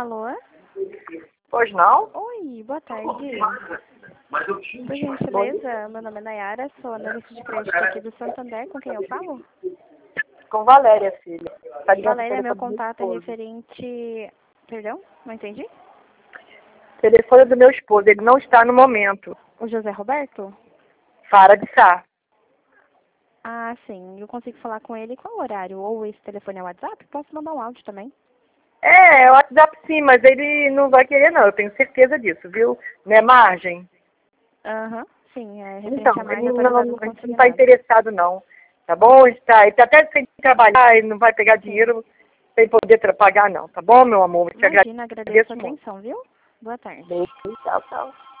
Alô? Pois não? Oi, boa tarde. Por gentileza, meu nome é Nayara, sou analista de crédito aqui do Santander, com quem eu falo? Com Valéria, filha. Tá ligando Valéria, meu pro telefone do contato é meu esposo. referente... Perdão? Não entendi? Telefone do meu esposo, ele não está no momento. O José Roberto? Para de estar. Ah, sim. Eu consigo falar com ele qual horário? Ou esse telefone é o WhatsApp? Posso mandar um áudio também. É o WhatsApp sim, mas ele não vai querer não, eu tenho certeza disso, viu? Não é margem? Aham, sim. É Então, referente à ele margem autorizada no não está consignado. interessado não. Tá bom? Ele tá até sem trabalhar, ele não vai pegar Sim. dinheiro sem poder pagar não, tá bom, meu amor? Eu te Imagina, agradeço a agradeço muito. atenção, viu? Boa tarde. Beijo, tchau, tchau.